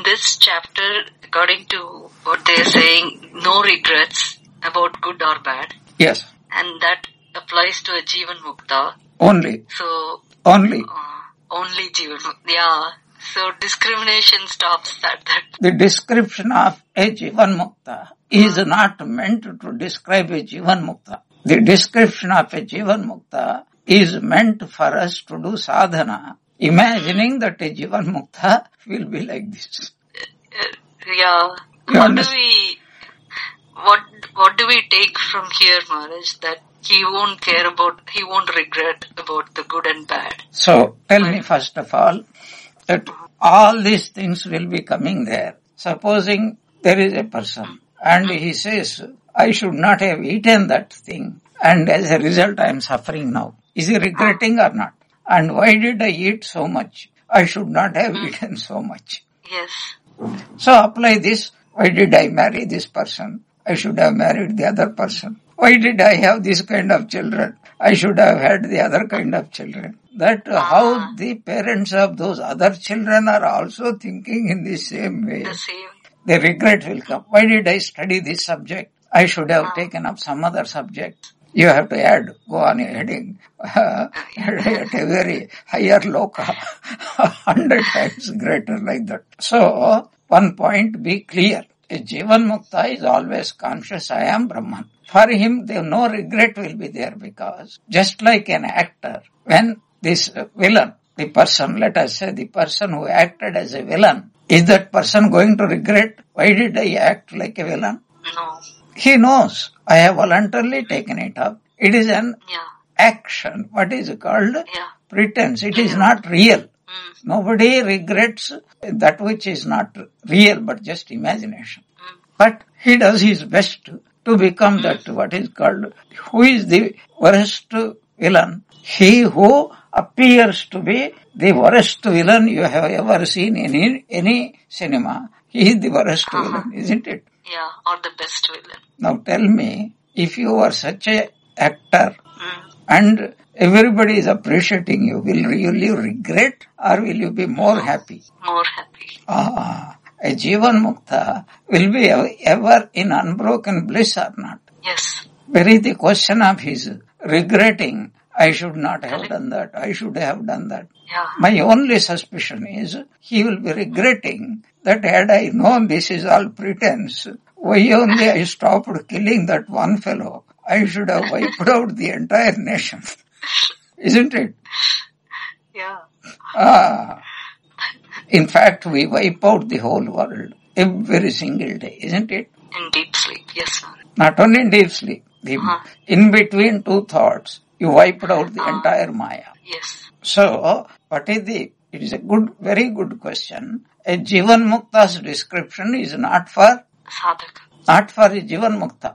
in this chapter, according to what they are saying, no regrets about good or bad. Yes. And that applies to a Jivan Mukta. Only. So, only Jivan Mukta. Yeah. So discrimination stops at that. The description of a Jivan Mukta is not meant to describe a Jivan Mukta. The description of a Jivan Mukta is meant for us to do sadhana, imagining that a Jivan Mukta will be like this. Yeah. What do we take from here, Maharaj? That he won't regret about the good and bad. So, tell me first of all, that all these things will be coming there. Supposing there is a person and he says, I should not have eaten that thing and as a result I am suffering now. Is he regretting or not? And why did I eat so much? I should not have eaten so much. Yes. So apply this. Why did I marry this person? I should have married the other person. Why did I have this kind of children? I should have had the other kind of children. That how the parents of those other children are also thinking in the same way. The regret will come. Why did I study this subject? I should have taken up some other subject. You have to add, go on a heading, at a very higher loka, 100 times greater like that. So, one point, be clear. A Jivan Mukta is always conscious, I am Brahman. For him, no regret will be there because just like an actor, when this villain, the person, let us say the person who acted as a villain, is that person going to regret, why did I act like a villain? No. He knows, I have voluntarily taken it up. It is an action, what is called pretense. It is not real. Nobody regrets that which is not real but just imagination. But he does his best to become that what is called, who is the worst villain? He who appears to be the worst villain you have ever seen in any cinema. He is the worst villain, isn't it? Yeah, or the best villain. Now tell me, if you are such a actor and everybody is appreciating you, will you regret or will you be more happy? More happy. A Jivan Mukta will be ever in unbroken bliss or not? Yes. Very the question of his regretting, I should not have done that, I should have done that. Yeah. My only suspicion is he will be regretting that had I known this is all pretense, why only I stopped killing that one fellow? I should have wiped out the entire nation. Isn't it? Yeah. In fact, we wipe out the whole world every single day, isn't it? In deep sleep, yes, sir. Not only in deep sleep. In between two thoughts, you wiped out the entire Maya. Yes. So, it is a very good question. A Jivan Mukta's description is not for sadhaka. Not for a Jivan Mukta.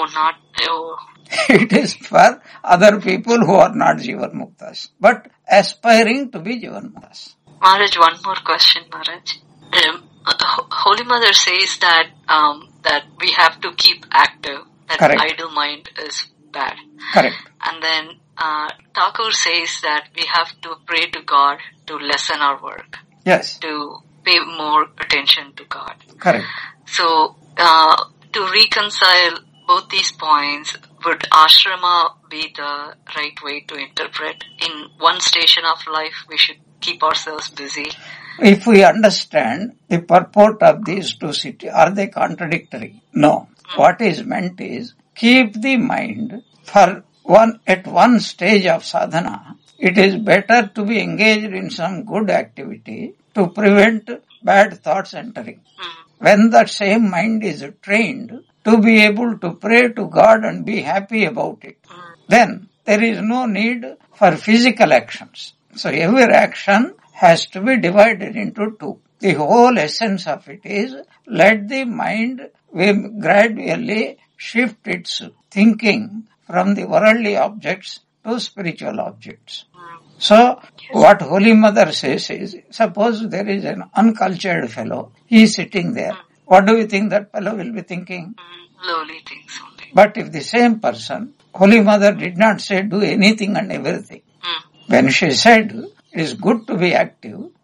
It is for other people who are not Jivan Muktas, but aspiring to be Jivan Muktas. Maharaj, one more question, Maharaj. Holy Mother says that we have to keep active, that Correct. idle mind is bad. Correct. And then Thakur says that we have to pray to God to lessen our work. Yes. To pay more attention to God. Correct. So, to reconcile both these points, would ashrama be the right way to interpret? In one station of life, we should keep ourselves busy. If we understand the purport of these two cities, are they contradictory? No. What is meant is, keep the mind at one stage of sadhana. It is better to be engaged in some good activity to prevent bad thoughts entering. When that same mind is trained to be able to pray to God and be happy about it, then there is no need for physical actions. So every action has to be divided into two. The whole essence of it is, let the mind gradually shift its thinking from the worldly objects to spiritual objects. So, what Holy Mother says is, suppose there is an uncultured fellow, he is sitting there. What do you think that fellow will be thinking? Lowly things only. But if the same person, Holy Mother did not say do anything and everything. When she said, it is good to be active,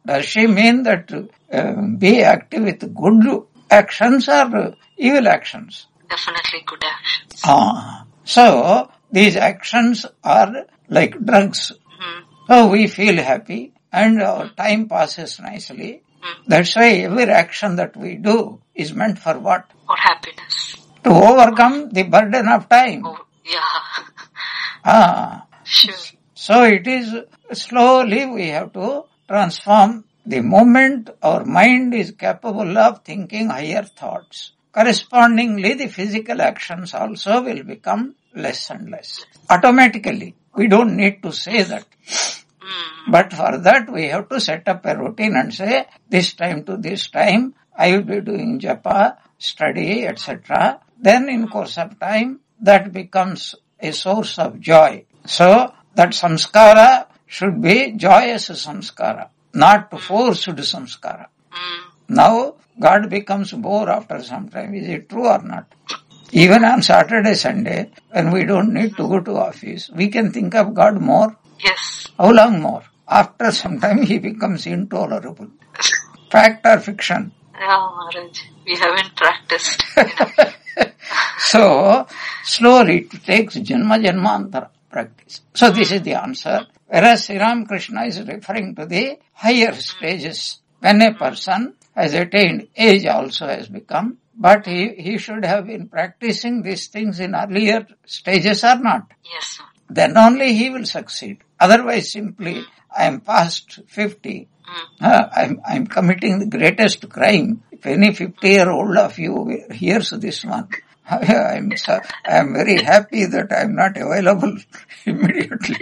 Does she mean that be active with good actions or evil actions? Definitely good actions. So, these actions are like drugs. So, we feel happy and our time passes nicely. That's why every action that we do is meant for what? For happiness. To overcome the burden of time. Oh, yeah. Sure. So it is slowly we have to transform. The moment our mind is capable of thinking higher thoughts, correspondingly the physical actions also will become less and less. Automatically. We don't need to say that. But for that we have to set up a routine and say, this time to this time, I will be doing japa, study, etc. Then in course of time, that becomes a source of joy. So, that samskara should be joyous samskara, not forced samskara. Now, God becomes bored after some time. Is it true or not? Even on Saturday, Sunday, when we don't need to go to office, we can think of God more. Yes. How long more? After some time, he becomes intolerable. Fact or fiction? Yeah, Maharaj. We haven't practiced enough. So, slowly it takes janma-janmantara practice. So, this is the answer. Whereas Sri Ramakrishna is referring to the higher stages. When a person has attained, age also has become, but he should have been practicing these things in earlier stages or not. Yes, sir. Then only he will succeed. Otherwise, simply, I am past 50. I'm committing the greatest crime. If any 50-year-old of you hears this one, I am very happy that I am not available immediately.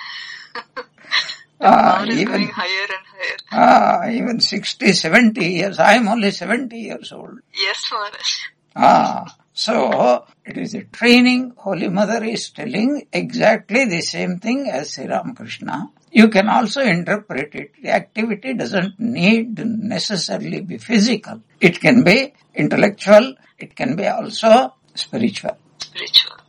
Even higher and higher. Even 60, 70 years. I am only 70 years old. Yes, Maharaj. So, it is a training. Holy Mother is telling exactly the same thing as Sri Ramakrishna. You can also interpret it. The activity doesn't need necessarily be physical. It can be intellectual. It can be also spiritual. Spiritual.